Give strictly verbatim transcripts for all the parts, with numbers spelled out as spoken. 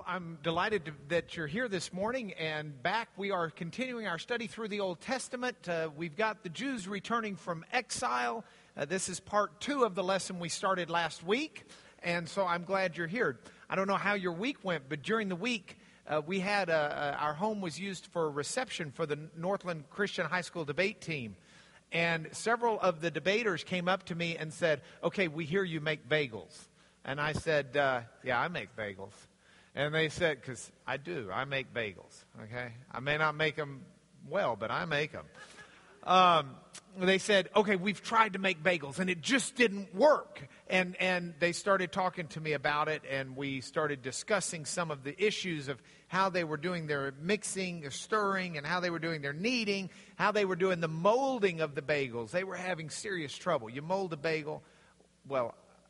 I'm delighted to, that you're here this morning and back. We are continuing our study through the Old Testament. Uh, we've got the Jews returning from exile. Uh, this is part two of the lesson we started last week, and so I'm glad you're here. I don't know how your week went, but during the week, uh, we had a, a, our home was used for a reception for the Northland Christian High School debate team. And several of the debaters came up to me and said, okay, we hear you make bagels. And I said, uh, yeah, I make bagels. And they said, because I do, I make bagels, okay? I may not make them well, but I make them. Um, they said, okay, we've tried to make bagels, and it just didn't work. And and they started talking to me about it, and we started discussing some of the issues of how they were doing their mixing, their stirring, and how they were doing their kneading, how they were doing the molding of the bagels. They were having serious trouble. You mold a bagel, well,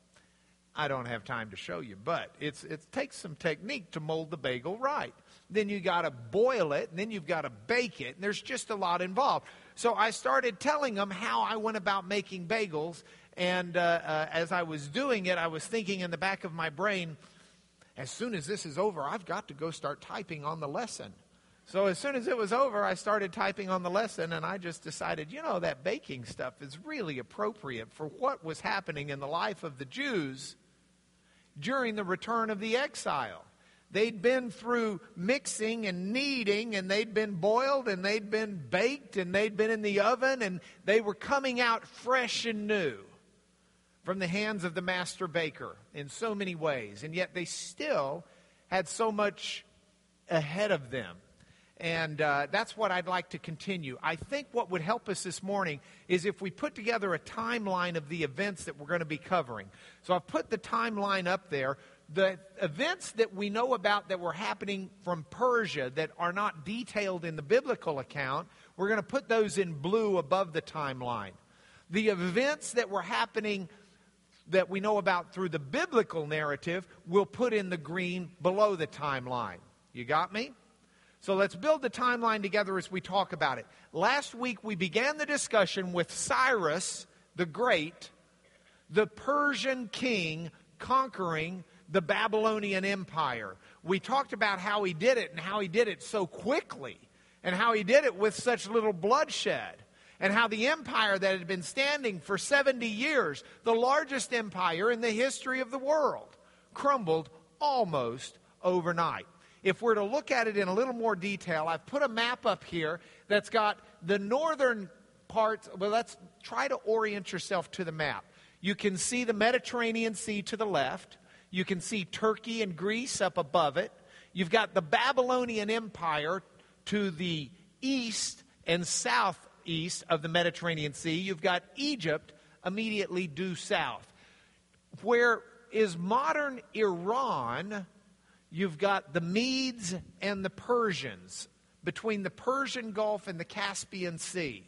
I don't have time to show you, but it's it takes some technique to mold the bagel right. Then you got to boil it, and then you've got to bake it, and there's just a lot involved. So I started telling them how I went about making bagels, and uh, uh, as I was doing it, I was thinking in the back of my brain, as soon as this is over, I've got to go start typing on the lesson. So as soon as it was over, I started typing on the lesson, and I just decided, you know, that baking stuff is really appropriate for what was happening in the life of the Jews during the return of the exile. They'd been through mixing and kneading, and they'd been boiled, and they'd been baked, and they'd been in the oven, and they were coming out fresh and new from the hands of the master baker in so many ways. And yet they still had so much ahead of them. And uh, that's what I'd like to continue. I think what would help us this morning is if we put together a timeline of the events that we're going to be covering. So I've put the timeline up there. The events that we know about that were happening from Persia that are not detailed in the biblical account, we're going to put those in blue above the timeline. The events that were happening that we know about through the biblical narrative, we'll put in the green below the timeline. You got me? So let's build the timeline together as we talk about it. Last week we began the discussion with Cyrus the Great, the Persian king conquering the Babylonian Empire. We talked about how he did it and how he did it so quickly and how he did it with such little bloodshed and how the empire that had been standing for seventy years, the largest empire in the history of the world, crumbled almost overnight. If we're to look at it in a little more detail, I've put a map up here that's got the northern parts. Well, let's try to orient yourself to the map. You can see the Mediterranean Sea to the left. You can see Turkey and Greece up above it. You've got the Babylonian Empire to the east and southeast of the Mediterranean Sea. You've got Egypt immediately due south. Where is modern Iran? You've got the Medes and the Persians between the Persian Gulf and the Caspian Sea.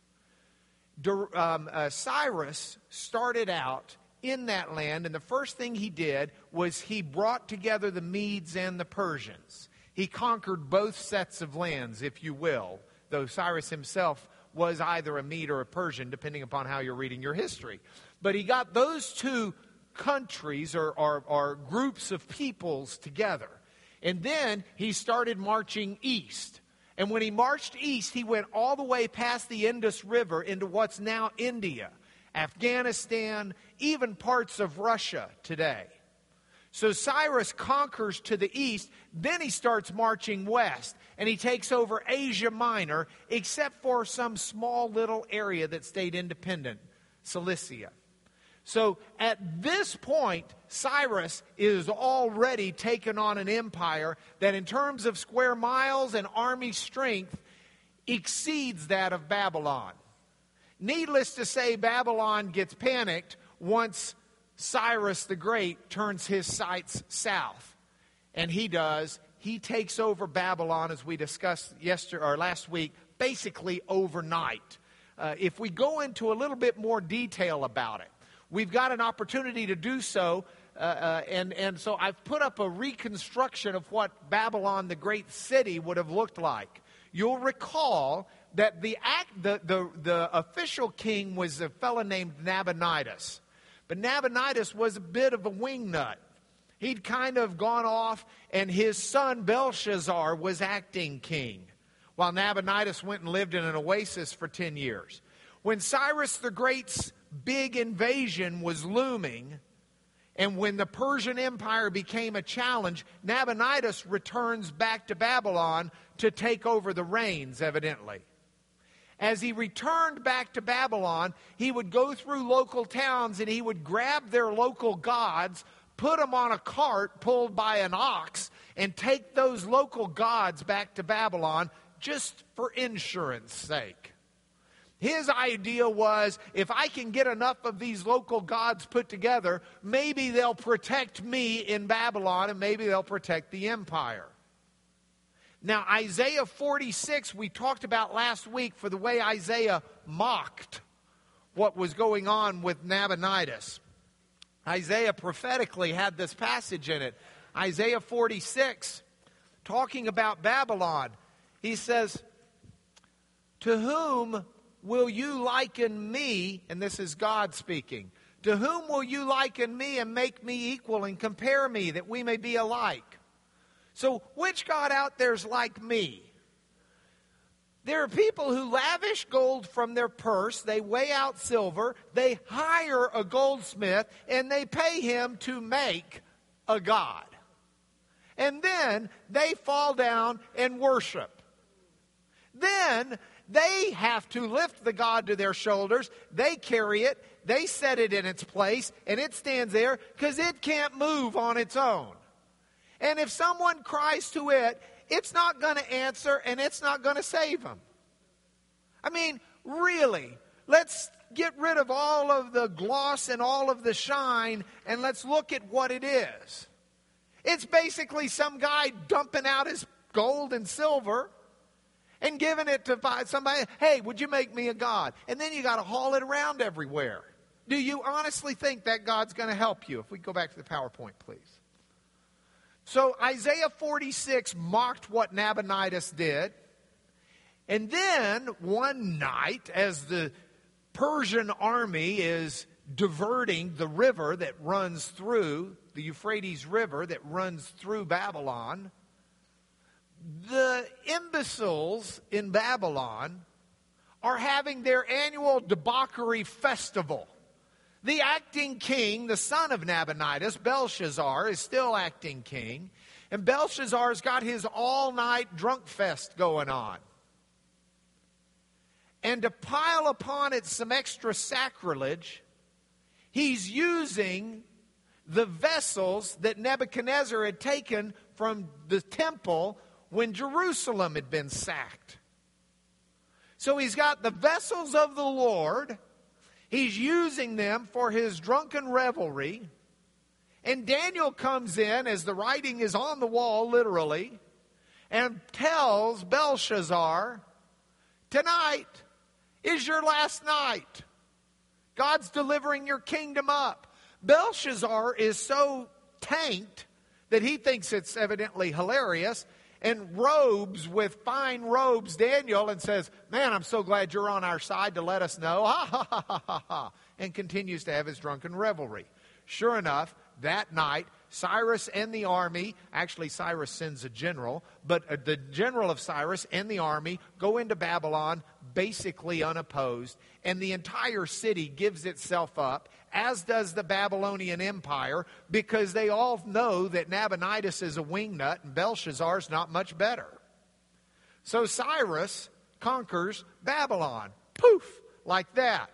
Dur- um, uh, Cyrus started out in that land, and the first thing he did was he brought together the Medes and the Persians. He conquered both sets of lands, if you will, though Cyrus himself was either a Mede or a Persian, depending upon how you're reading your history. But he got those two countries or, or, or groups of peoples together. And then he started marching east. And when he marched east, he went all the way past the Indus River into what's now India, Afghanistan, even parts of Russia today. So Cyrus conquers to the east, then he starts marching west, and he takes over Asia Minor, except for some small little area that stayed independent, Cilicia. So at this point, Cyrus is already taken on an empire that in terms of square miles and army strength exceeds that of Babylon. Needless to say, Babylon gets panicked once Cyrus the Great turns his sights south. And he does. He takes over Babylon, as we discussed yesterday or last week, basically overnight. Uh, if we go into a little bit more detail about it, we've got an opportunity to do so, uh, uh, and, and so I've put up a reconstruction of what Babylon, the great city, would have looked like. You'll recall that the, act, the, the, the official king was a fellow named Nabonidus. But Nabonidus was a bit of a wingnut. He'd kind of gone off, and his son Belshazzar was acting king, while Nabonidus went and lived in an oasis for ten years. When Cyrus the Great's big invasion was looming, and when the Persian Empire became a challenge, Nabonidus returns back to Babylon to take over the reins, evidently. As he returned back to Babylon, he would go through local towns and he would grab their local gods, put them on a cart pulled by an ox, and take those local gods back to Babylon just for insurance sake. His idea was, if I can get enough of these local gods put together, maybe they'll protect me in Babylon and maybe they'll protect the empire. Now, Isaiah forty-six, we talked about last week for the way Isaiah mocked what was going on with Nabonidus. Isaiah prophetically had this passage in it. Isaiah forty-six, talking about Babylon. He says, "To whom will you liken me?" And this is God speaking. "To whom will you liken me and make me equal and compare me that we may be alike?" So which God out there is like me? There are people who lavish gold from their purse. They weigh out silver. They hire a goldsmith and they pay him to make a god. And then they fall down and worship. Then they have to lift the god to their shoulders. They carry it. They set it in its place. And it stands there because it can't move on its own. And if someone cries to it, it's not going to answer and it's not going to save them. I mean, really, let's get rid of all of the gloss and all of the shine and let's look at what it is. It's basically some guy dumping out his gold and silver and giving it to somebody. Hey, would you make me a god? And then you got to haul it around everywhere. Do you honestly think that God's going to help you? If we go back to the PowerPoint, please. So Isaiah forty-six mocked what Nabonidus did. And then one night, as the Persian army is diverting the river that runs through, the Euphrates River that runs through Babylon, the imbeciles in Babylon are having their annual debauchery festival. The acting king, the son of Nabonidus, Belshazzar, is still acting king. And Belshazzar's got his all-night drunk fest going on. And to pile upon it some extra sacrilege, he's using the vessels that Nebuchadnezzar had taken from the temple when Jerusalem had been sacked. So he's got the vessels of the Lord. He's using them for his drunken revelry. And Daniel comes in, as the writing is on the wall, literally, and tells Belshazzar, tonight is your last night. God's delivering your kingdom up. Belshazzar is so tanked that he thinks it's evidently hilarious, and robes with fine robes Daniel and says, man, I'm so glad you're on our side to let us know. Ha, ha, ha, ha, ha, ha. And continues to have his drunken revelry. Sure enough, that night, Cyrus and the army, actually Cyrus sends a general, but the general of Cyrus and the army go into Babylon basically unopposed, and the entire city gives itself up, as does the Babylonian Empire, because they all know that Nabonidus is a wingnut and Belshazzar's not much better. So Cyrus conquers Babylon. Poof! Like that.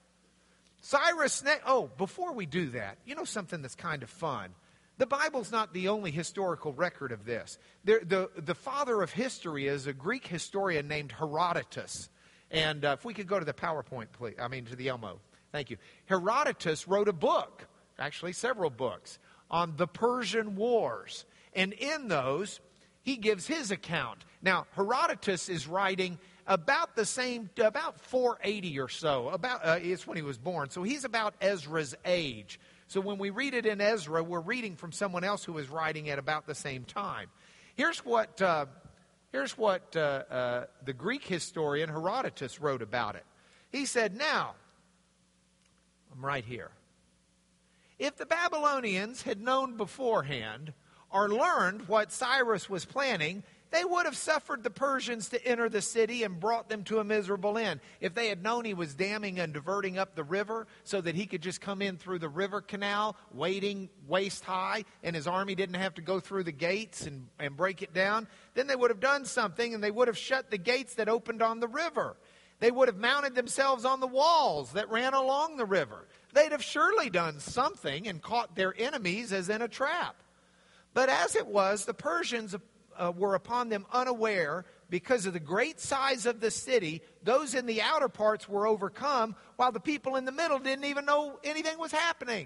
Cyrus, oh, before we do that, you know something that's kind of fun? The Bible's not the only historical record of this. The, the, the father of history is a Greek historian named Herodotus. And uh, if we could go to the PowerPoint, please. I mean, to the Elmo. Thank you. Herodotus wrote a book, actually several books, on the Persian Wars. And in those, he gives his account. Now, Herodotus is writing about the same, about four eighty or so. About uh, it's when he was born. So he's about Ezra's age. So when we read it in Ezra, we're reading from someone else who is writing at about the same time. Here's what, uh, here's what uh, uh, the Greek historian Herodotus wrote about it. He said, now, I'm right here. If the Babylonians had known beforehand or learned what Cyrus was planning, they would have suffered the Persians to enter the city and brought them to a miserable end. If they had known he was damming and diverting up the river so that he could just come in through the river canal, wading waist high, and his army didn't have to go through the gates and, and break it down, then they would have done something, and they would have shut the gates that opened on the river. They would have mounted themselves on the walls that ran along the river. They'd have surely done something and caught their enemies as in a trap. But as it was, the Persians Uh, were upon them unaware. Because of the great size of the city, those in the outer parts were overcome, while the people in the middle didn't even know anything was happening.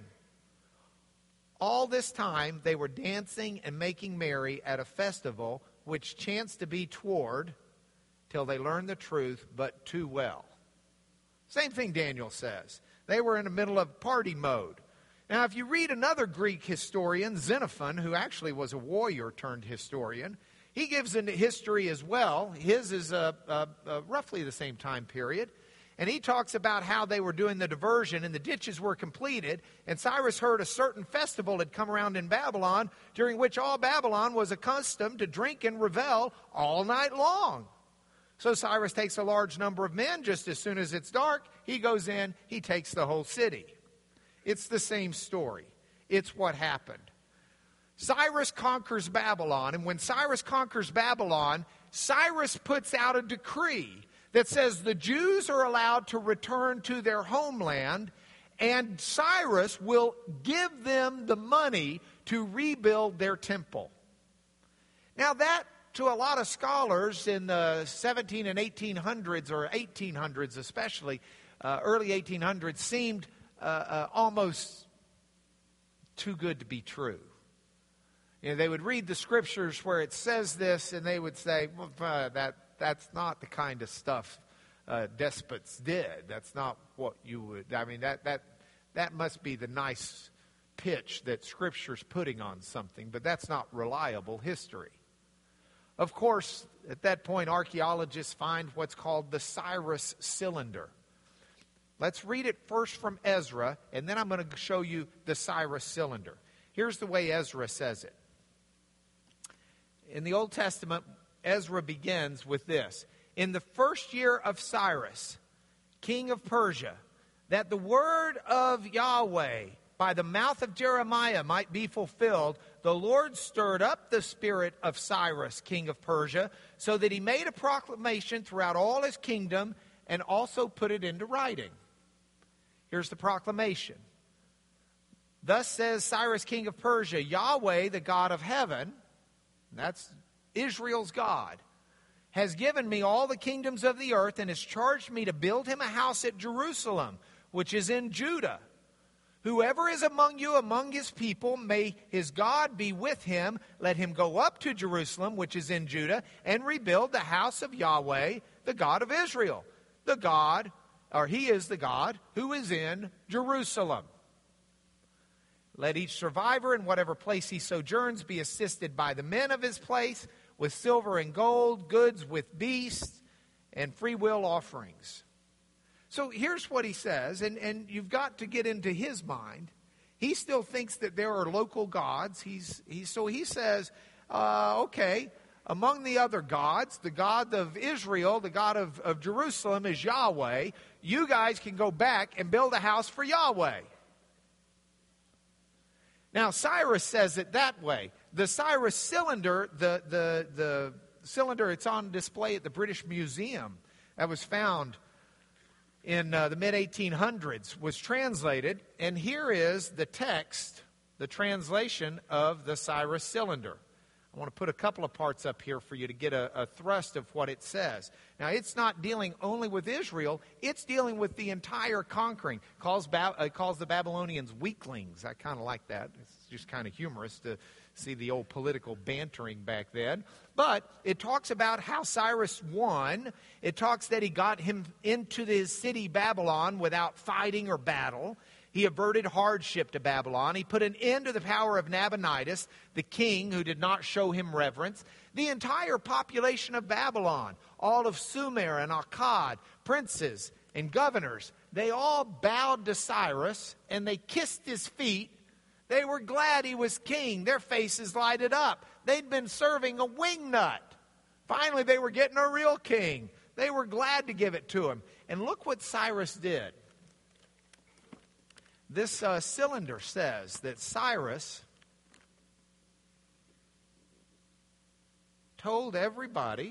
All this time, they were dancing and making merry at a festival which chanced to be toward, till they learned the truth but too well. Same thing Daniel says. They were in the middle of party mode. Now, if you read another Greek historian, Xenophon, who actually was a warrior turned historian, he gives a history as well. His is uh, uh, uh, roughly the same time period. And he talks about how they were doing the diversion and the ditches were completed. And Cyrus heard a certain festival had come around in Babylon, during which all Babylon was accustomed to drink and revel all night long. So Cyrus takes a large number of men. Just as soon as it's dark, he goes in, he takes the whole city. It's the same story. It's what happened. Cyrus conquers Babylon, and when Cyrus conquers Babylon, Cyrus puts out a decree that says the Jews are allowed to return to their homeland, and Cyrus will give them the money to rebuild their temple. Now that, to a lot of scholars in the seventeen and eighteen hundreds, or eighteen hundreds especially, uh, early eighteen hundreds, seemed uh, uh, almost too good to be true. You know, they would read the scriptures where it says this, and they would say, well, uh, that that's not the kind of stuff uh, despots did. That's not what you would, I mean, that that that must be the nice pitch that Scripture's putting on something, but that's not reliable history. Of course, at that point, archaeologists find what's called the Cyrus cylinder. Let's read it first from Ezra, and then I'm going to show you the Cyrus cylinder. Here's the way Ezra says it. In the Old Testament, Ezra begins with this. In the first year of Cyrus, king of Persia, that the word of Yahweh by the mouth of Jeremiah might be fulfilled, the Lord stirred up the spirit of Cyrus, king of Persia, so that he made a proclamation throughout all his kingdom and also put it into writing. Here's the proclamation. Thus says Cyrus, king of Persia, Yahweh, the God of heaven, that's Israel's God, has given me all the kingdoms of the earth and has charged me to build him a house at Jerusalem, which is in Judah. Whoever is among you, among his people, may his God be with him. Let him go up to Jerusalem, which is in Judah, and rebuild the house of Yahweh, the God of Israel. The God, or he is the God, who is in Jerusalem. Let each survivor in whatever place he sojourns be assisted by the men of his place with silver and gold, goods with beasts, and free will offerings. So here's what he says, and, and you've got to get into his mind. He still thinks that there are local gods. He's, he's, so he says, uh, okay, among the other gods, the God of Israel, the God of, of Jerusalem is Yahweh. You guys can go back and build a house for Yahweh. Now, Cyrus says it that way. The Cyrus cylinder, the, the, the cylinder, it's on display at the British Museum, that was found in uh, the mid eighteen hundreds, was translated. And here is the text, the translation of the Cyrus cylinder. I want to put a couple of parts up here for you to get a, a thrust of what it says. Now, it's not dealing only with Israel. It's dealing with the entire conquering. It calls, ba- uh, calls the Babylonians weaklings. I kind of like that. It's just kind of humorous to see the old political bantering back then. But it talks about how Cyrus won. It talks that he got him into his city Babylon without fighting or battle. He averted hardship to Babylon. He put an end to the power of Nabonidus, the king who did not show him reverence. The entire population of Babylon, all of Sumer and Akkad, princes and governors, they all bowed to Cyrus and they kissed his feet They were glad he was king. Their faces lighted up. They'd been serving a wingnut. Finally, they were getting a real king. They were glad to give it to him. And look what Cyrus did. This uh, cylinder says that Cyrus told everybody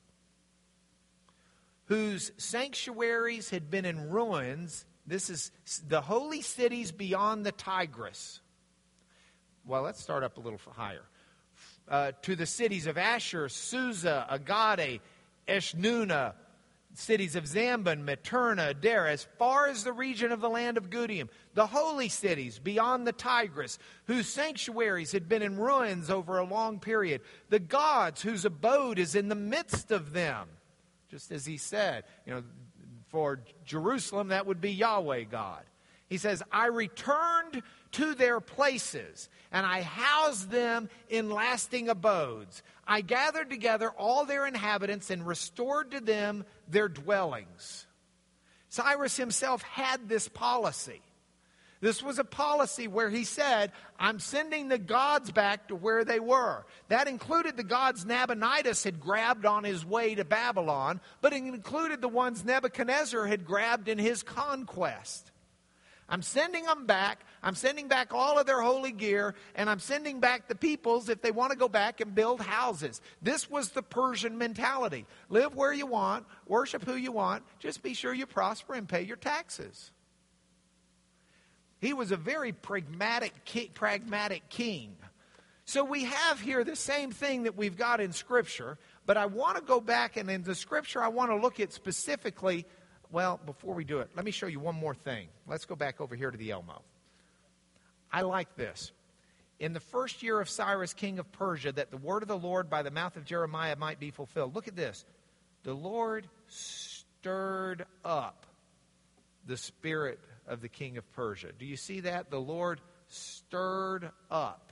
whose sanctuaries had been in ruins, this is the holy cities beyond the Tigris. Well, let's start up a little higher. Uh, to the cities of Asher, Susa, Agade, Eshnuna, cities of Zamban, Materna, Dara, as far as the region of the land of Gudium, the holy cities beyond the Tigris, whose sanctuaries had been in ruins over a long period, the gods whose abode is in the midst of them. Just as he said, you know, for Jerusalem, that would be Yahweh God. He says, I returned to their places, and I housed them in lasting abodes. I gathered together all their inhabitants and restored to them their dwellings. Cyrus himself had this policy. This was a policy where he said, I'm sending the gods back to where they were. That included the gods Nabonidus had grabbed on his way to Babylon, but it included the ones Nebuchadnezzar had grabbed in his conquest. I'm sending them back. I'm sending back all of their holy gear, and I'm sending back the peoples if they want to go back and build houses. This was the Persian mentality. Live where you want, worship who you want, just be sure you prosper and pay your taxes. He was a very pragmatic, pragmatic king. So we have here the same thing that we've got in Scripture, but I want to go back, and in the Scripture I want to look at specifically. Well, before we do it, let me show you one more thing. Let's go back over here to the Elmo. I like this. In the first year of Cyrus, king of Persia, that the word of the Lord by the mouth of Jeremiah might be fulfilled. Look at this. The Lord stirred up the spirit of the king of Persia. Do you see that? The Lord stirred up.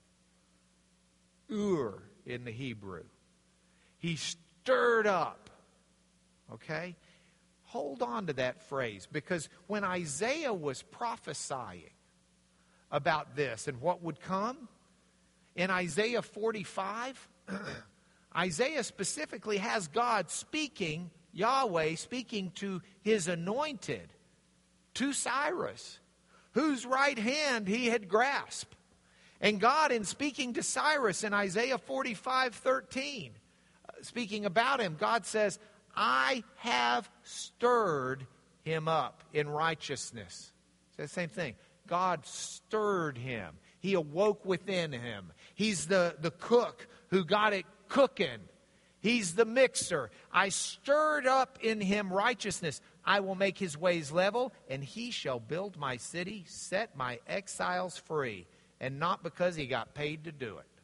Ur in the Hebrew. He stirred up. Okay? Hold on to that phrase, because when Isaiah was prophesying about this and what would come, in Isaiah forty-five, Isaiah specifically has God speaking, Yahweh speaking to his anointed, to Cyrus, whose right hand he had grasped. And God, in speaking to Cyrus in Isaiah forty-five thirteen, speaking about him, God says, I have stirred him up in righteousness. It's the same thing. God stirred him. He awoke within him. He's the, the cook who got it cooking. He's the mixer. I stirred up in him righteousness. I will make his ways level, and he shall build my city, set my exiles free, and not because he got paid to do it.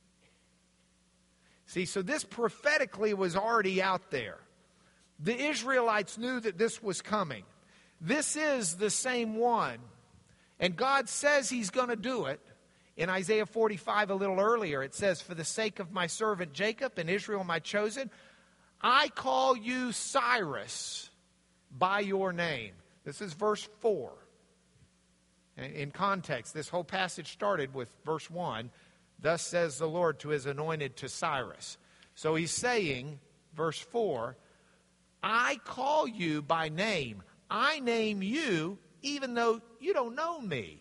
See, so this prophetically was already out there. The Israelites knew that this was coming. This is the same one. And God says he's going to do it. In Isaiah forty-five, a little earlier, it says, for the sake of my servant Jacob and Israel my chosen, I call you Cyrus by your name. This is verse four. In context, this whole passage started with verse one. Thus says the Lord to his anointed, to Cyrus. So he's saying, verse four, I call you by name. I name you even though you don't know me.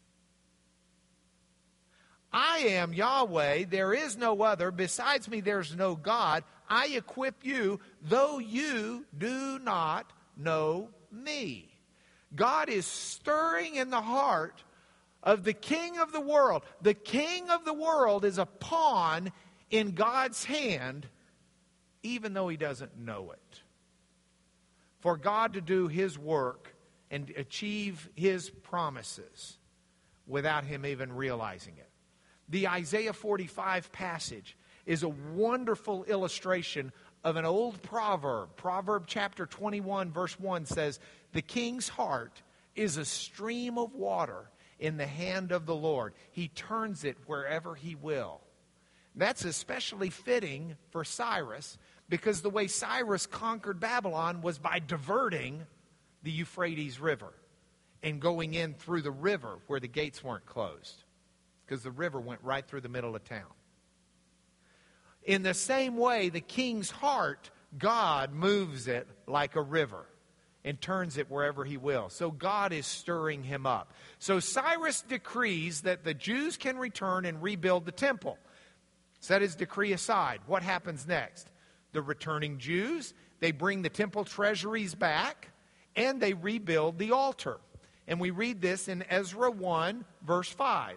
I am Yahweh. There is no other. Besides me, there's no God. I equip you, though you do not know me. God is stirring in the heart of the king of the world. The king of the world is a pawn in God's hand, even though he doesn't know it. For God to do his work and achieve his promises without him even realizing it. The Isaiah forty-five passage is a wonderful illustration of an old proverb. Proverb chapter twenty-one verse one says, the king's heart is a stream of water in the hand of the Lord. He turns it wherever he will. That's especially fitting for Cyrus, because the way Cyrus conquered Babylon was by diverting the Euphrates River. and going in through the river where the gates weren't closed, because the river went right through the middle of town. In the same way, the king's heart, God moves it like a river and turns it wherever he will. So God is stirring him up. So Cyrus decrees that the Jews can return and rebuild the temple. Set his decree aside. What happens next? The returning Jews, they bring the temple treasuries back, and they rebuild the altar. And we read this in Ezra one, verse five.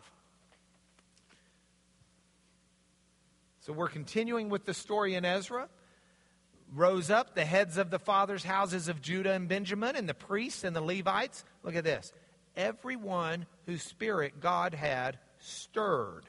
So we're continuing with the story in Ezra. Rose up the heads of the fathers' houses of Judah and Benjamin, and the priests and the Levites. Look at this. Everyone whose spirit God had stirred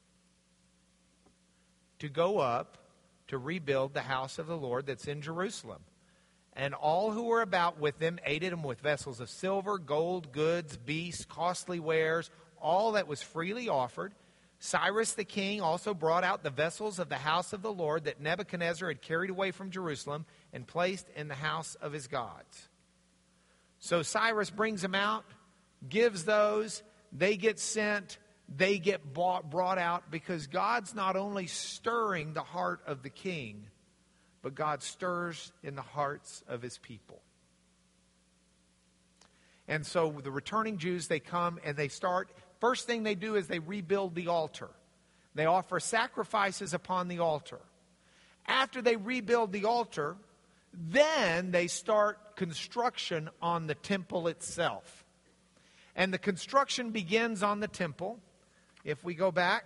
to go up to rebuild the house of the Lord that's in Jerusalem. And all who were about with them aided them with vessels of silver, gold, goods, beasts, costly wares, all that was freely offered. Cyrus the king also brought out the vessels of the house of the Lord that Nebuchadnezzar had carried away from Jerusalem and placed in the house of his gods. So Cyrus brings them out, gives those, they get sent, they get bought, brought out, because God's not only stirring the heart of the king, but God stirs in the hearts of his people. And so the returning Jews, they come and they start. First thing they do is they rebuild the altar. They offer sacrifices upon the altar. After they rebuild the altar, then they start construction on the temple itself. And the construction begins on the temple. If we go back,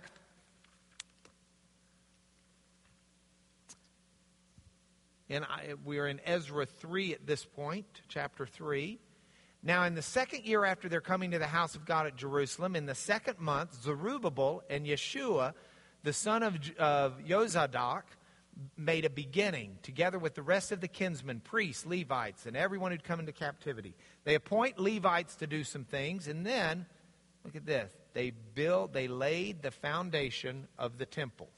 and I, we're in Ezra three at this point, chapter three. Now, in the second year after their coming to the house of God at Jerusalem, in the second month, Zerubbabel and Yeshua, the son of, of Yozadak, made a beginning, together with the rest of the kinsmen, priests, Levites, and everyone who'd come into captivity. They appoint Levites to do some things, and then, look at this, they build, they laid the foundation of the temple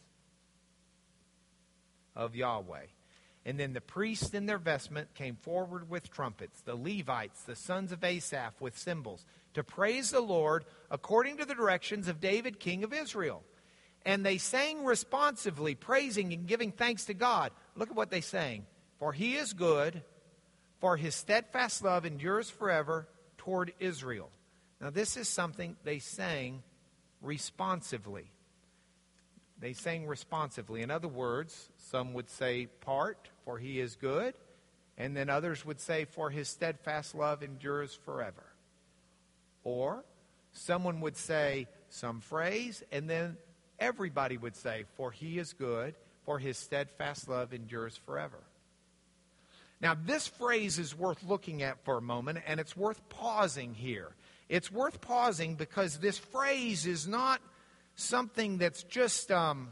of Yahweh. And then the priests in their vestment came forward with trumpets, the Levites, the sons of Asaph, with cymbals, to praise the Lord according to the directions of David, king of Israel. And they sang responsively, praising and giving thanks to God. Look at what they sang. For he is good, for his steadfast love endures forever toward Israel. Now this is something they sang responsively. They sang responsively. In other words, some would say part, for he is good. And then others would say, for his steadfast love endures forever. Or someone would say some phrase, and then everybody would say, for he is good, for his steadfast love endures forever. Now, this phrase is worth looking at for a moment, and it's worth pausing here. It's worth pausing because this phrase is not something that's just um,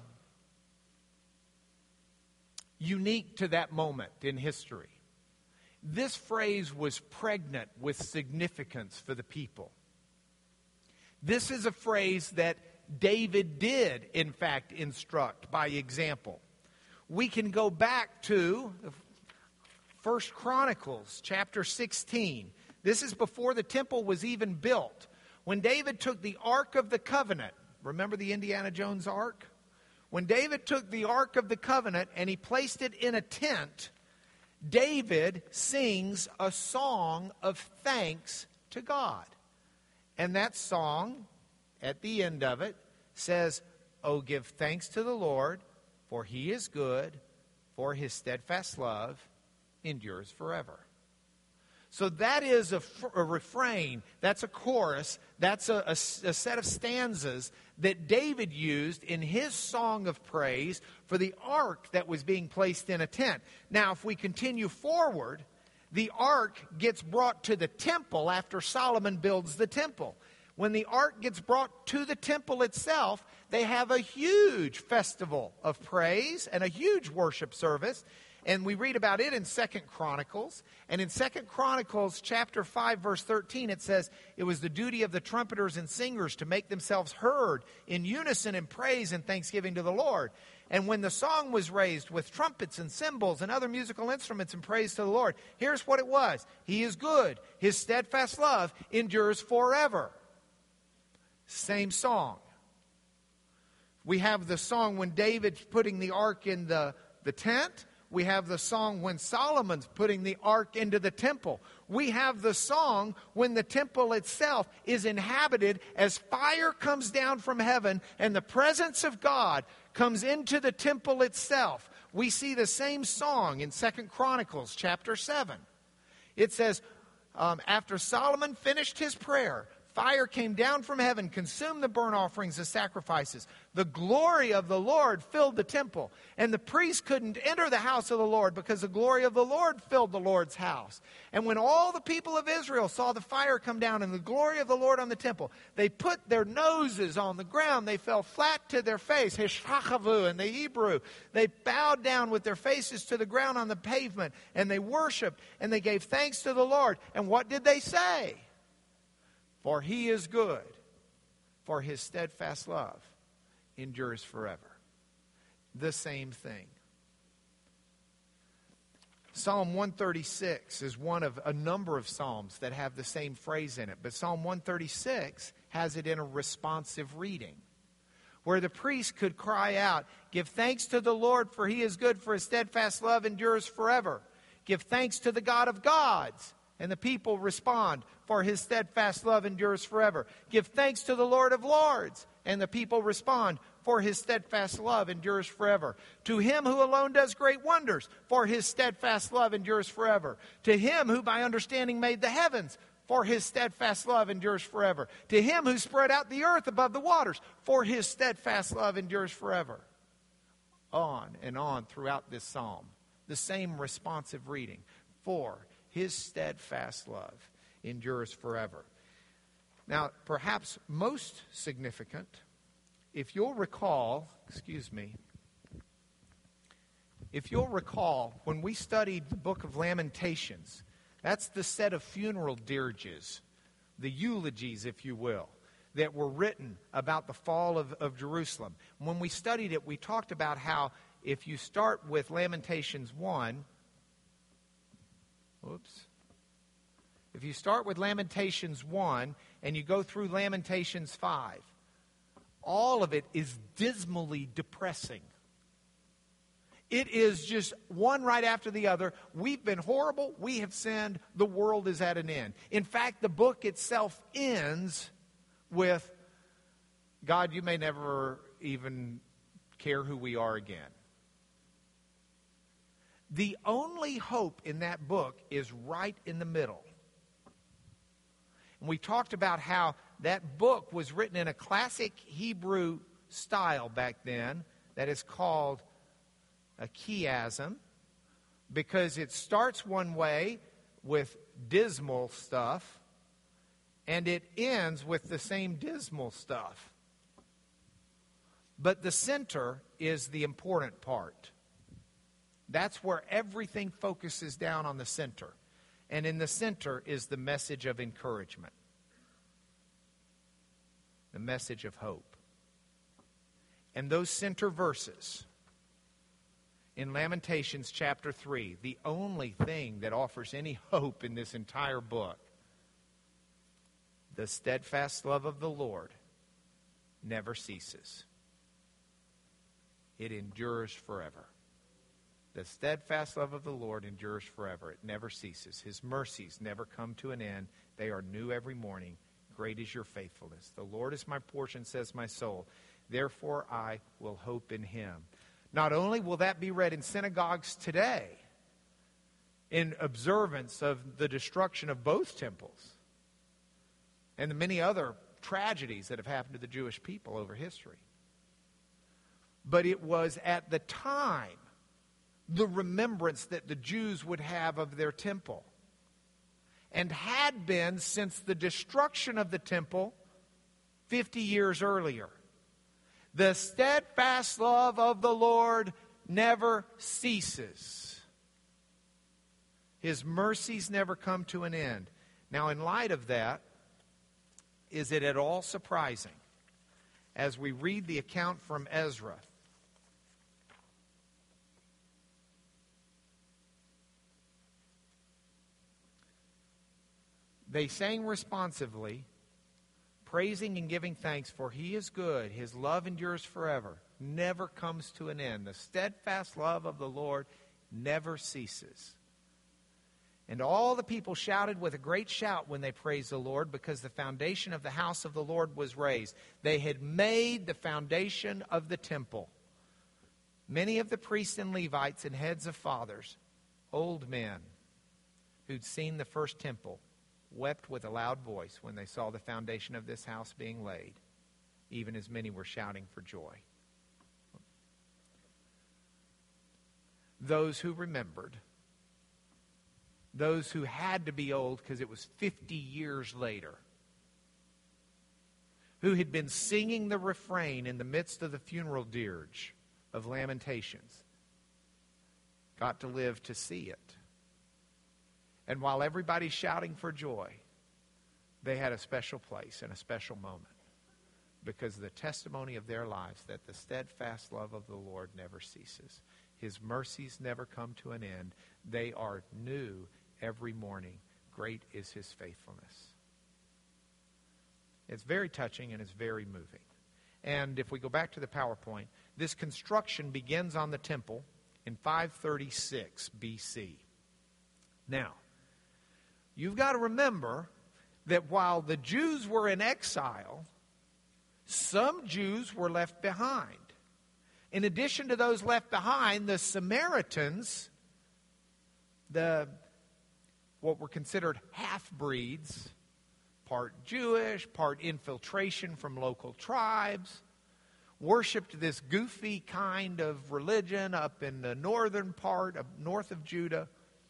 unique to that moment in history. This phrase was pregnant with significance for the people. This is a phrase that David did, in fact, instruct by example. We can go back to First Chronicles chapter sixteen. This is before the temple was even built. When David took the Ark of the Covenant, remember the Indiana Jones Ark? When David took the Ark of the Covenant and he placed it in a tent, David sings a song of thanks to God. And that song, at the end of it, says, "Oh, give thanks to the Lord, for he is good, for his steadfast love endures forever." So that is a, a refrain, that's a chorus, that's a, a, a set of stanzas that David used in his song of praise for the ark that was being placed in a tent. Now, if we continue forward, the ark gets brought to the temple after Solomon builds the temple. When the ark gets brought to the temple itself, they have a huge festival of praise and a huge worship service. And we read about it in Second Chronicles. And in Second Chronicles chapter five, verse thirteen, it says, "It was the duty of the trumpeters and singers to make themselves heard in unison in praise and thanksgiving to the Lord." And when the song was raised with trumpets and cymbals and other musical instruments in praise to the Lord, here's what it was. He is good. His steadfast love endures forever. Same song. We have the song when David's putting the ark in the, the tent. We have the song when Solomon's putting the ark into the temple. We have the song when the temple itself is inhabited as fire comes down from heaven and the presence of God comes into the temple itself. We see the same song in Second Chronicles chapter seven. It says, um, after Solomon finished his prayer, fire came down from heaven, consumed the burnt offerings, the sacrifices. The glory of the Lord filled the temple. And the priests couldn't enter the house of the Lord because the glory of the Lord filled the Lord's house. And when all the people of Israel saw the fire come down and the glory of the Lord on the temple, they put their noses on the ground. They fell flat to their face, hishchachavu in the Hebrew. They bowed down with their faces to the ground on the pavement, and they worshiped, and they gave thanks to the Lord. And what did they say? For he is good, for his steadfast love endures forever. The same thing. Psalm one thirty-six is one of a number of psalms that have the same phrase in it. But Psalm one thirty-six has it in a responsive reading, where the priest could cry out, "Give thanks to the Lord, for he is good, for his steadfast love endures forever. Give thanks to the God of gods." And the people respond, "For his steadfast love endures forever." Give thanks to the Lord of lords. And the people respond, "For his steadfast love endures forever." To him who alone does great wonders, for his steadfast love endures forever. To him who by understanding made the heavens, for his steadfast love endures forever. To him who spread out the earth above the waters, for his steadfast love endures forever. On and on throughout this psalm, the same responsive reading. For his steadfast love endures forever. Now, perhaps most significant, if you'll recall, excuse me, if you'll recall, when we studied the book of Lamentations, that's the set of funeral dirges, the eulogies, if you will, that were written about the fall of, of Jerusalem. When we studied it, we talked about how if you start with Lamentations one, Oops. If you start with Lamentations one and you go through Lamentations five, all of it is dismally depressing. It is just one right after the other. We've been horrible. We have sinned. The world is at an end. In fact, the book itself ends with, "God, you may never even care who we are again." The only hope in that book is right in the middle. And we talked about how that book was written in a classic Hebrew style back then that is called a chiasm, because it starts one way with dismal stuff and it ends with the same dismal stuff. But the center is the important part. That's where everything focuses down on the center. And in the center is the message of encouragement. The message of hope. And those center verses in Lamentations chapter three, the only thing that offers any hope in this entire book, the steadfast love of the Lord never ceases. It endures forever. The steadfast love of the Lord endures forever. It never ceases. His mercies never come to an end. They are new every morning. Great is your faithfulness. The Lord is my portion, says my soul. Therefore I will hope in him. Not only will that be read in synagogues today, in observance of the destruction of both temples and the many other tragedies that have happened to the Jewish people over history, but it was at the time the remembrance that the Jews would have of their temple, and had been since the destruction of the temple fifty years earlier. The steadfast love of the Lord never ceases. His mercies never come to an end. Now, in light of that, is it at all surprising, as we read the account from Ezra, they sang responsively, praising and giving thanks, for he is good. His love endures forever, never comes to an end. The steadfast love of the Lord never ceases. And all the people shouted with a great shout when they praised the Lord, because the foundation of the house of the Lord was raised. They had made the foundation of the temple. Many of the priests and Levites and heads of fathers, old men who'd seen the first temple, wept with a loud voice when they saw the foundation of this house being laid, even as many were shouting for joy. Those who remembered, those who had to be old because it was fifty years later, who had been singing the refrain in the midst of the funeral dirge of Lamentations, got to live to see it. And while everybody's shouting for joy, they had a special place and a special moment, because of the testimony of their lives that the steadfast love of the Lord never ceases. His mercies never come to an end. They are new every morning. Great is his faithfulness. It's very touching and it's very moving. And if we go back to the PowerPoint, this construction begins on the temple in five thirty-six B C. Now, you've got to remember that while the Jews were in exile, some Jews were left behind. In addition to those left behind, the Samaritans, the what were considered half-breeds, part Jewish, part infiltration from local tribes, worshipped this goofy kind of religion up in the northern part of north of Judah.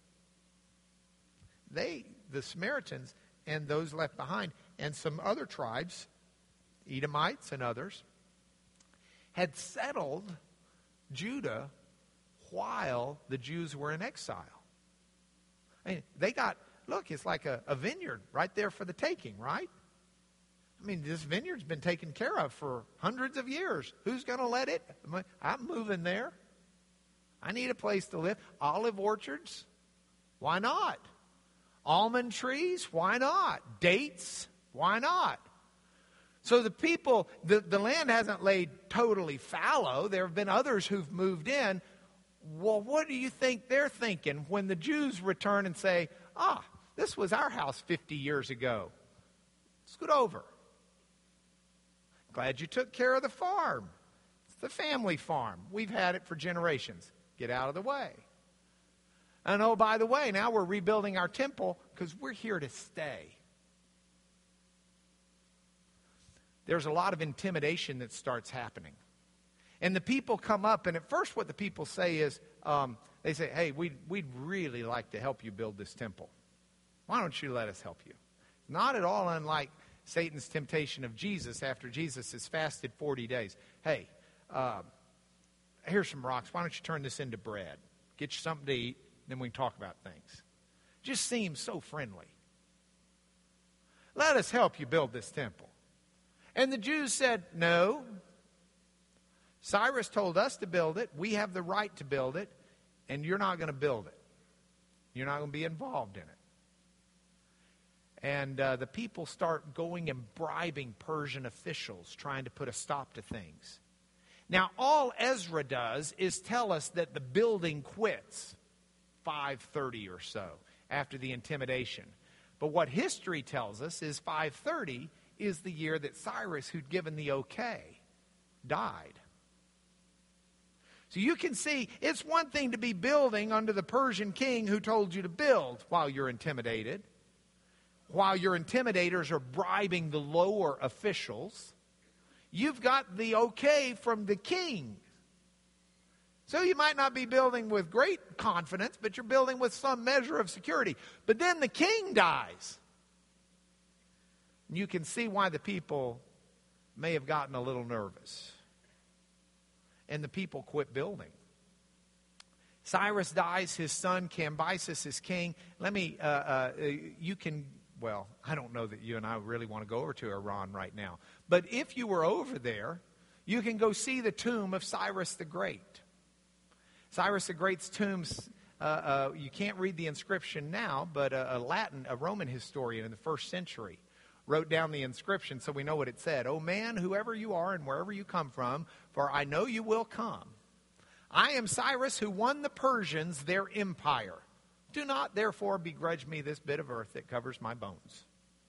They, the Samaritans, and those left behind, and some other tribes, Edomites and others, had settled Judah while the Jews were in exile. I mean, they got, look, it's like a, a vineyard right there for the taking, right? I mean, this vineyard's been taken care of for hundreds of years. Who's going to let it? I'm moving there. I need a place to live. Olive orchards? Why not? Almond trees? Why not? Dates? Why not? So the people, the, the land hasn't laid totally fallow. There have been others who've moved in. Well, what do you think they're thinking when the Jews return and say, ah, this was our house fifty years ago. Scoot over. Glad you took care of the farm. It's the family farm. We've had it for generations. Get out of the way. And oh, by the way, now we're rebuilding our temple because we're here to stay. There's a lot of intimidation that starts happening. And the people come up, and at first what the people say is, um, they say, hey, we'd, we'd really like to help you build this temple. Why don't you let us help you? Not at all unlike Satan's temptation of Jesus after Jesus has fasted forty days. Hey, uh, here's some rocks. Why don't you turn this into bread? Get you something to eat, then we can talk about things. Just seems so friendly. Let us help you build this temple. And the Jews said, no. Cyrus told us to build it. We have the right to build it. And you're not going to build it. You're not going to be involved in it. And uh, the people start going and bribing Persian officials, trying to put a stop to things. Now, all Ezra does is tell us that the building quits five thirty or so after the intimidation. But what history tells us is five thirty is the year that Cyrus, who'd given the okay, died. So you can see, it's one thing to be building under the Persian king who told you to build while you're intimidated, while your intimidators are bribing the lower officials. You've got the okay from the king. So you might not be building with great confidence, but you're building with some measure of security. But then the king dies. You can see why the people may have gotten a little nervous. And the people quit building. Cyrus dies, his son Cambyses is king. Let me, uh, uh, you can, well, I don't know that you and I really want to go over to Iran right now. But if you were over there, you can go see the tomb of Cyrus the Great. Cyrus the Great's tomb Uh, uh, you can't read the inscription now, but a, a Latin, a Roman historian in the first century wrote down the inscription so we know what it said. "O man, whoever you are and wherever you come from, for I know you will come. I am Cyrus, who won the Persians their empire. Do not therefore begrudge me this bit of earth that covers my bones."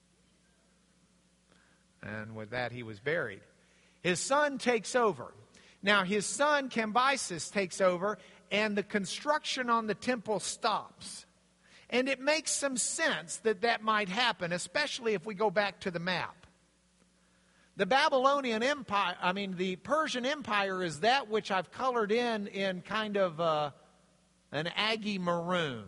And with that he was buried. His son takes over. Now his son Cambyses takes over, and the construction on the temple stops. And it makes some sense that that might happen, especially if we go back to the map. The Babylonian Empire, I mean the Persian Empire, is that which I've colored in in kind of uh, an Aggie maroon.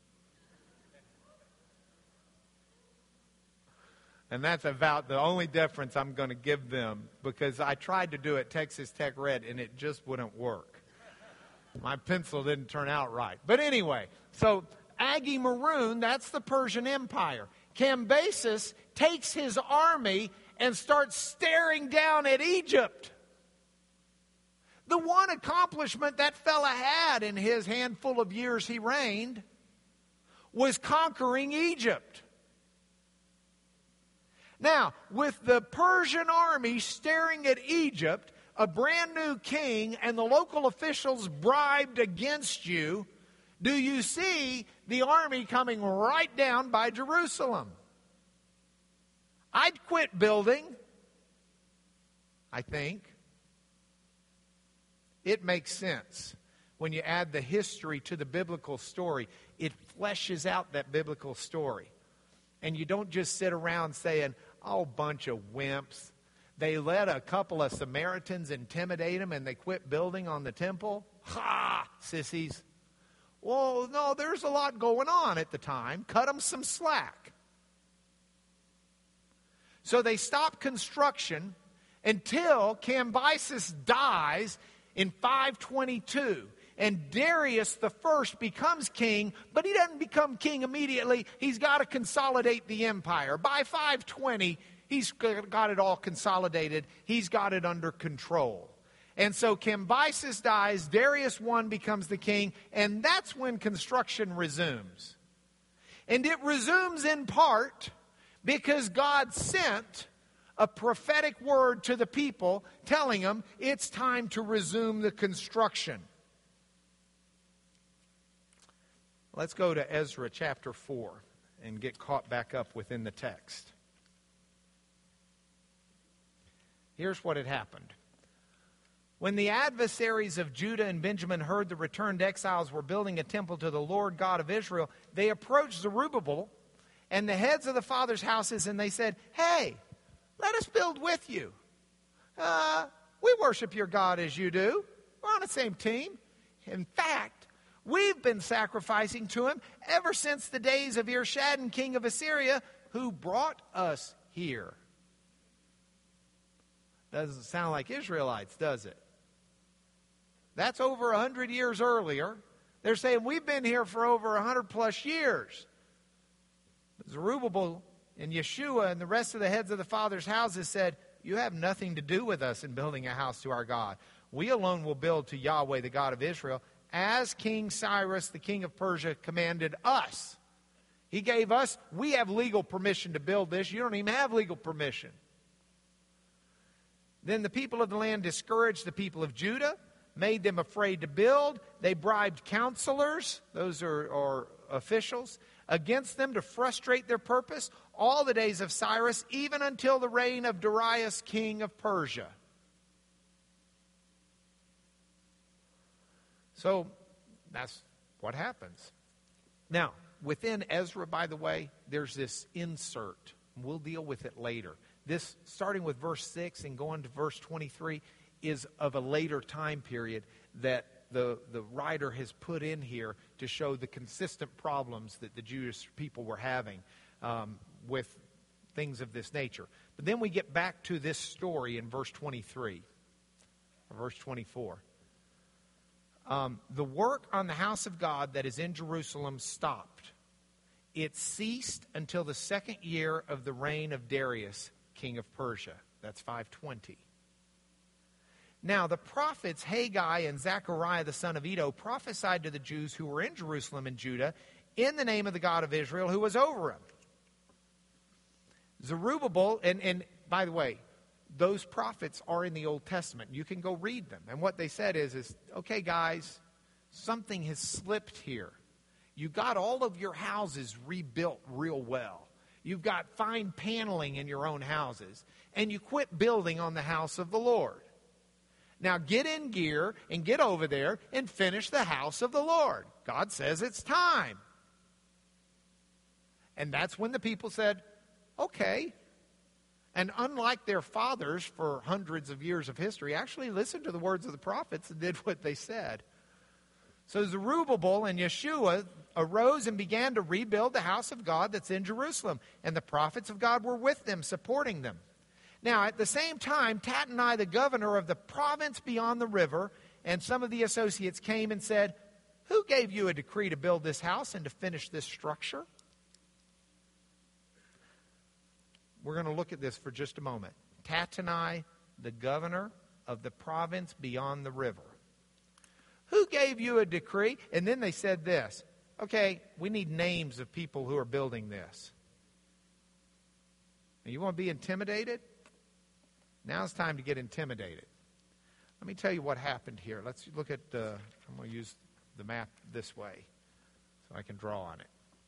And that's about the only difference I'm going to give them, because I tried to do it Texas Tech Red and it just wouldn't work. My pencil didn't turn out right. But anyway, so Aggie maroon, that's the Persian Empire. Cambyses takes his army and starts staring down at Egypt. The one accomplishment that fella had in his handful of years he reigned was conquering Egypt. Now, with the Persian army staring at Egypt, a brand new king, and the local officials bribed against you, do you see the army coming right down by Jerusalem? I'd quit building, I think. It makes sense. When you add the history to the biblical story, it fleshes out that biblical story. And you don't just sit around saying, "Oh, bunch of wimps. They let a couple of Samaritans intimidate them and they quit building on the temple. Ha! Sissies." Well, no, there's a lot going on at the time. Cut them some slack. So they stop construction until Cambyses dies in five twenty-two. And Darius the First becomes king, but he doesn't become king immediately. He's got to consolidate the empire. By five twenty, he's got it all consolidated. He's got it under control. And so Cambyses dies, Darius the First becomes the king, and that's when construction resumes. And it resumes in part because God sent a prophetic word to the people telling them it's time to resume the construction. Let's go to Ezra chapter four and get caught back up within the text. Here's what had happened. When the adversaries of Judah and Benjamin heard the returned exiles were building a temple to the Lord God of Israel, they approached Zerubbabel and the heads of the fathers' houses, and they said, "Hey, let us build with you. Uh, we worship your God as you do. We're on the same team. In fact, we've been sacrificing to him ever since the days of Esarhaddon, king of Assyria, who brought us here." Doesn't sound like Israelites, does it? That's over a hundred years earlier. They're saying, we've been here for over a hundred plus years. Zerubbabel and Yeshua and the rest of the heads of the fathers' houses said, "You have nothing to do with us in building a house to our God. We alone will build to Yahweh, the God of Israel, as King Cyrus, the king of Persia, commanded us." He gave us, we have legal permission to build this. You don't even have legal permission. Then the people of the land discouraged the people of Judah, made them afraid to build. They bribed counselors, those are, are officials, against them to frustrate their purpose all the days of Cyrus, even until the reign of Darius, king of Persia. So that's what happens. Now, within Ezra, by the way, there's this insert. We'll deal with it later. This, starting with verse six and going to verse twenty-three, is of a later time period that the, the writer has put in here to show the consistent problems that the Jewish people were having um, with things of this nature. But then we get back to this story in verse twenty-three, or verse twenty-four. Um, the work on the house of God that is in Jerusalem stopped. It ceased until the second year of the reign of Darius, king of Persia. That's five twenty. Now the prophets Haggai and Zechariah the son of Iddo prophesied to the Jews who were in Jerusalem and Judah in the name of the God of Israel who was over them. Zerubbabel, and, and by the way, those prophets are in the Old Testament. You can go read them. And what they said is, is okay, guys, something has slipped here. You got all of your houses rebuilt real well. You've got fine paneling in your own houses. And you quit building on the house of the Lord. Now get in gear and get over there and finish the house of the Lord. God says it's time. And that's when the people said, okay. And unlike their fathers for hundreds of years of history, actually listened to the words of the prophets and did what they said. So Zerubbabel and Yeshua arose and began to rebuild the house of God that's in Jerusalem. And the prophets of God were with them, supporting them. Now, at the same time, Tattenai, the governor of the province beyond the river, and some of the associates came and said, who gave you a decree to build this house and to finish this structure? We're going to look at this for just a moment. Tattenai, the governor of the province beyond the river. Who gave you a decree? And then they said this. Okay, we need names of people who are building this. And you want to be intimidated? Now it's time to get intimidated. Let me tell you what happened here. Let's look at, uh, I'm going to use the map this way so I can draw on it.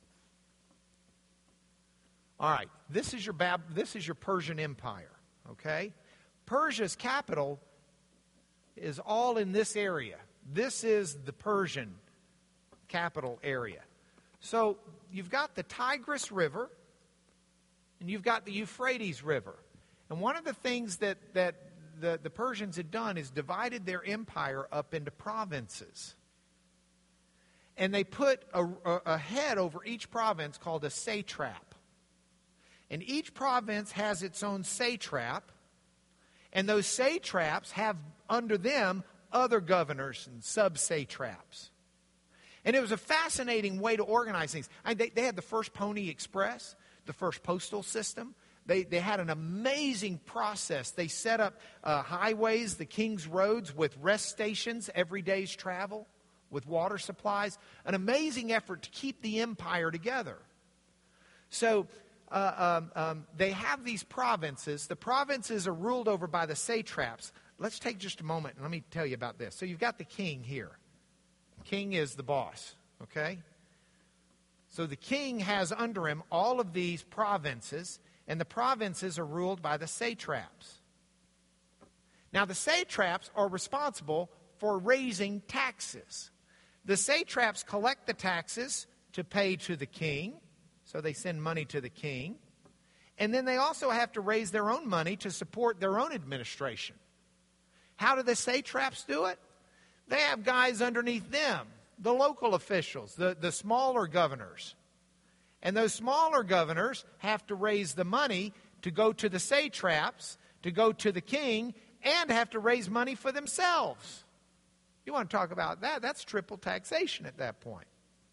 All right, this is your Bab- this is your Persian Empire, okay? Persia's capital is all in this area. This is the Persian capital area. So you've got the Tigris River and you've got the Euphrates River. And one of the things that, that the, the Persians had done is divided their empire up into provinces. And they put a, a, a head over each province called a satrap. And each province has its own satrap. And those satraps have under them other governors and sub-satraps. And it was a fascinating way to organize things. I mean, they, they had the first Pony Express, the first postal system. They, they had an amazing process. They set up uh, highways, the King's Roads, with rest stations, every day's travel, with water supplies. An amazing effort to keep the empire together. So uh, um, um, they have these provinces. The provinces are ruled over by the satraps. Let's take just a moment and let me tell you about this. So you've got the king here. King is the boss, okay? So the king has under him all of these provinces, and the provinces are ruled by the satraps. Now, the satraps are responsible for raising taxes. The satraps collect the taxes to pay to the king, so they send money to the king. And then they also have to raise their own money to support their own administration. How do the satraps do it? They have guys underneath them, the local officials, the, the smaller governors. And those smaller governors have to raise the money to go to the satraps, to go to the king, and have to raise money for themselves. You want to talk about that? That's triple taxation at that point.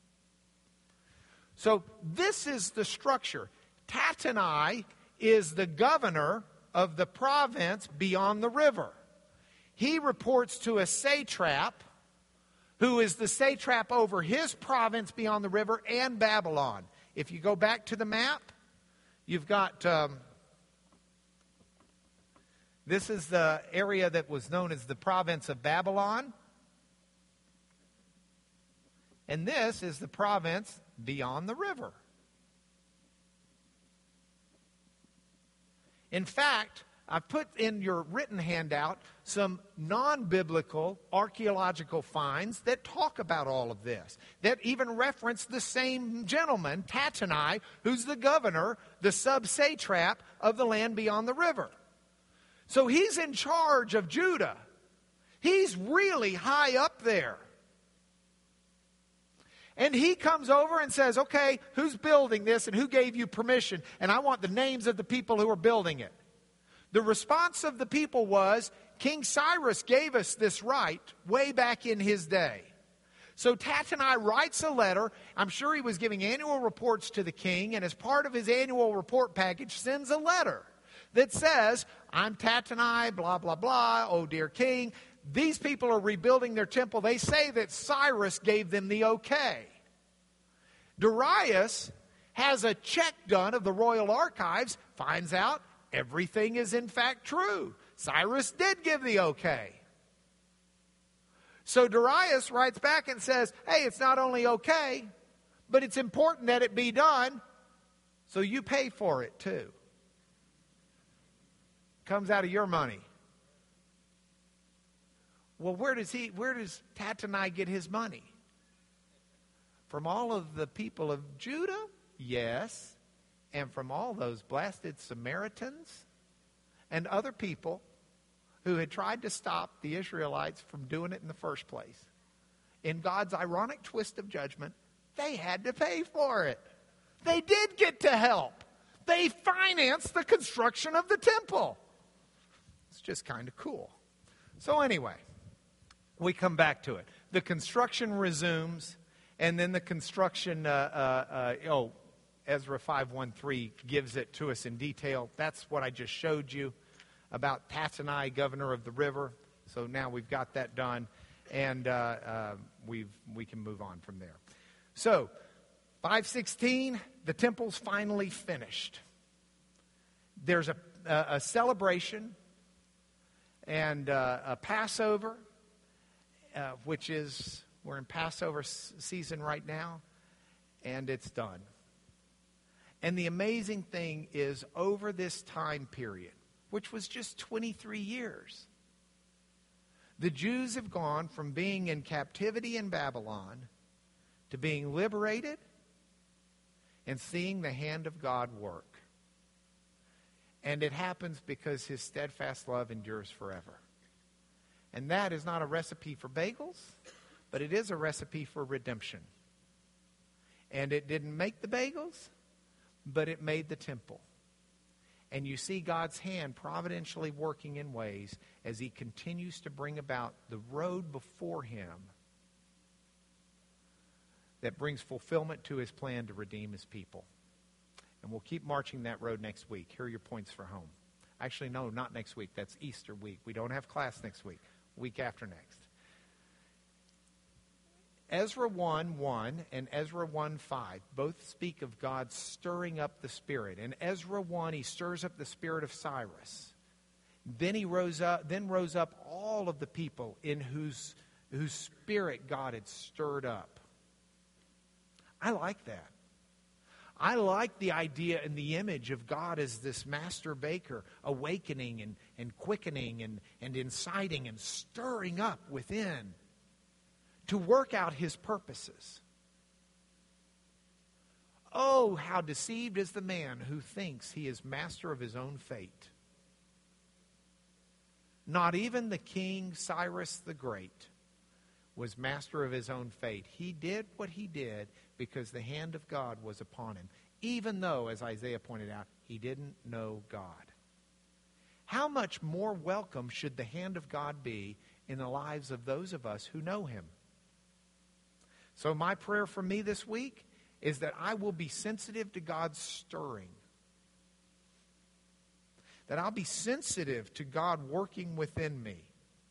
So this is the structure. Tattenai is the governor of the province beyond the river. He reports to a satrap, who is the satrap over his province beyond the river and Babylon. If you go back to the map, you've got, um, this is the area that was known as the province of Babylon. And this is the province beyond the river. In fact, I've put in your written handout some non-biblical archaeological finds that talk about all of this, that even reference the same gentleman, Tattenai, who's the governor, the sub-satrap of the land beyond the river. So he's in charge of Judah. He's really high up there. And he comes over and says, okay, who's building this and who gave you permission? And I want the names of the people who are building it. The response of the people was, King Cyrus gave us this right way back in his day. So Tattenai writes a letter. I'm sure he was giving annual reports to the king, and as part of his annual report package, sends a letter that says, I'm Tattenai, blah, blah, blah, oh dear king. These people are rebuilding their temple. They say that Cyrus gave them the okay. Darius has a check done of the royal archives, finds out everything is in fact true. Cyrus did give the okay. So Darius writes back and says, hey, it's not only okay, but it's important that it be done, so you pay for it too. Comes out of your money. Well, where does he, where does Tattenai get his money? From all of the people of Judah? Yes. And from all those blasted Samaritans and other people who had tried to stop the Israelites from doing it in the first place. In God's ironic twist of judgment, they had to pay for it. They did get to help. They financed the construction of the temple. It's just kind of cool. So anyway, we come back to it. The construction resumes, and then the construction, uh, uh, uh, oh, Ezra five one three gives it to us in detail. That's what I just showed you about Tattenai, governor of the river. So now we've got that done, and uh, uh, we've we can move on from there. So, five sixteen, the temple's finally finished. There's a, a, a celebration and uh, a Passover, uh, which is, we're in Passover s- season right now, and it's done. And the amazing thing is, over this time period, which was just twenty-three years, the Jews have gone from being in captivity in Babylon to being liberated and seeing the hand of God work. And it happens because His steadfast love endures forever. And that is not a recipe for bagels, but it is a recipe for redemption. And it didn't make the bagels, but it made the temple. And you see God's hand providentially working in ways as He continues to bring about the road before Him that brings fulfillment to His plan to redeem His people. And we'll keep marching that road next week. Here are your points for home. Actually, no, not next week. That's Easter week. We don't have class next week. Week after next. Ezra one one and Ezra one five both speak of God stirring up the Spirit. In Ezra one, He stirs up the spirit of Cyrus. Then he rose up, then rose up all of the people in whose, whose spirit God had stirred up. I like that. I like the idea and the image of God as this master baker, awakening and, and quickening and, and inciting and stirring up within to work out His purposes. Oh, how deceived is the man who thinks he is master of his own fate. Not even the king Cyrus the Great was master of his own fate. He did what he did because the hand of God was upon him, even though, as Isaiah pointed out, he didn't know God. How much more welcome should the hand of God be in the lives of those of us who know Him? So my prayer for me this week is that I will be sensitive to God's stirring. That I'll be sensitive to God working within me.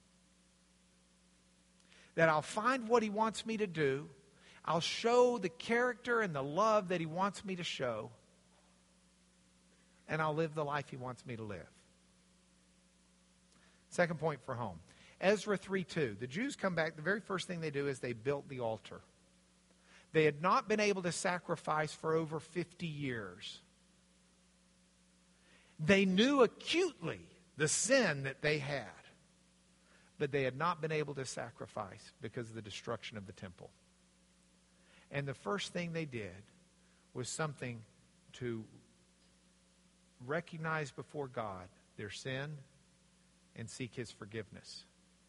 That I'll find what He wants me to do. I'll show the character and the love that He wants me to show. And I'll live the life He wants me to live. Second point for home. Ezra three two. The Jews come back. The very first thing they do is they built the altar. They had not been able to sacrifice for over fifty years. They knew acutely the sin that they had. But they had not been able to sacrifice because of the destruction of the temple. And the first thing they did was something to recognize before God their sin and seek His forgiveness.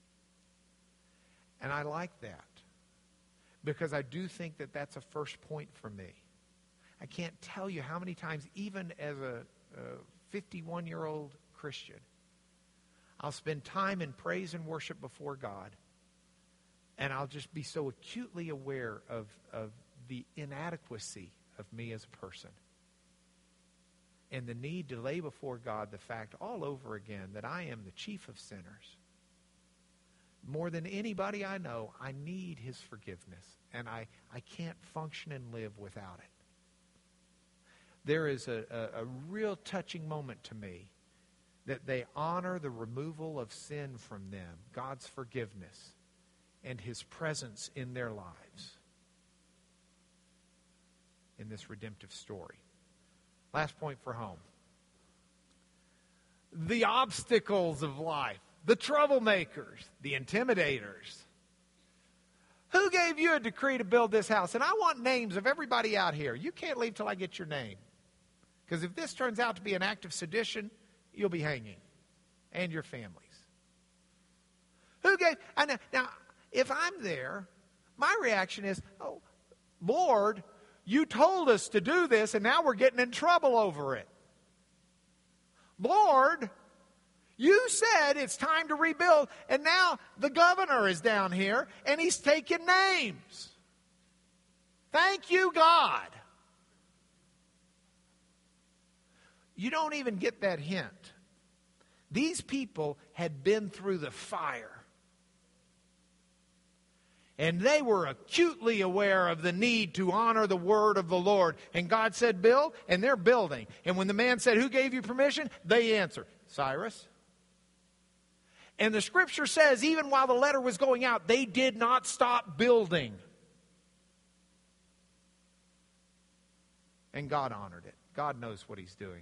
And I like that because I do think that that's a first point for me. I can't tell you how many times, even as a fifty-one-year-old Christian, I'll spend time in praise and worship before God, and I'll just be so acutely aware of, of the inadequacy of me as a person. and the need to lay before God the fact all over again that I am the chief of sinners. More than anybody I know, I need his forgiveness, and I, I can't function and live without it. There is a, a, a real touching moment to me that they honor the removal of sin from them, God's forgiveness, and his presence in their lives in this redemptive story. Last point for home. The obstacles of life, the troublemakers, the intimidators. Who gave you a decree to build this house? And I want names of everybody out here. You can't leave till I get your name. Because if this turns out to be an act of sedition, you'll be hanging. And your families. Who gave... I know, now, if I'm there, my reaction is, oh, Lord, you told us to do this, and now we're getting in trouble over it. Lord, you said it's time to rebuild, and now the governor is down here, and he's taking names. Thank you, God. You don't even get that hint. These people had been through the fire. And they were acutely aware of the need to honor the word of the Lord. And God said, build, and they're building. And when the man said, who gave you permission? They answered, Cyrus. And the scripture says, even while the letter was going out, they did not stop building. And God honored it. God knows what he's doing.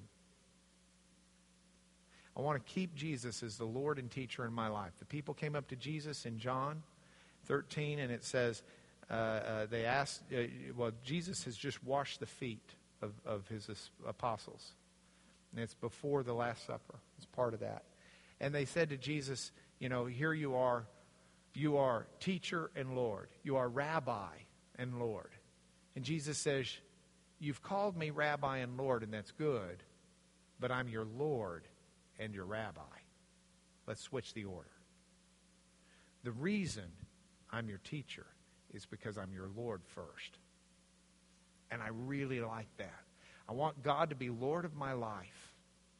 I want to keep Jesus as the Lord and teacher in my life. The people came up to Jesus in John thirteen, and it says, uh, uh, they asked, uh, well, Jesus has just washed the feet of, of his apostles. And it's before the Last Supper. It's part of that. And they said to Jesus, you know, here you are. You are teacher and Lord. You are rabbi and Lord. And Jesus says, you've called me rabbi and Lord, and that's good. But I'm your Lord and your rabbi. Let's switch the order. The reason I'm your teacher is because I'm your Lord first. And I really like that. I want God to be Lord of my life.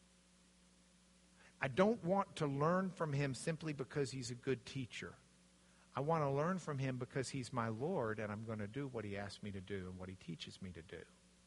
I don't want to learn from him simply because he's a good teacher. I want to learn from him because he's my Lord, and I'm going to do what he asks me to do and what he teaches me to do.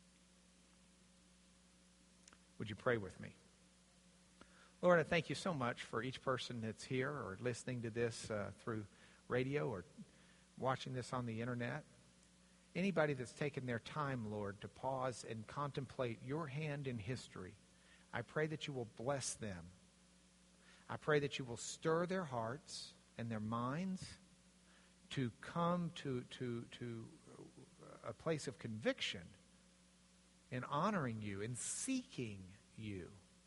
Would you pray with me? Lord, I thank you so much for each person that's here or listening to this uh, through radio or watching this on the internet. Anybody that's taken their time, Lord, to pause and contemplate your hand in history, I pray that you will bless them. I pray that you will stir their hearts and their minds to come to, to, to a place of conviction in honoring you, in seeking you,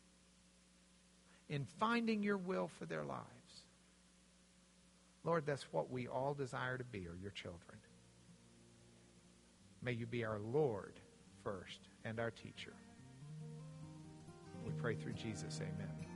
in finding your will for their lives. Lord, that's what we all desire to be, are your children. May you be our Lord first and our teacher. We pray through Jesus, amen.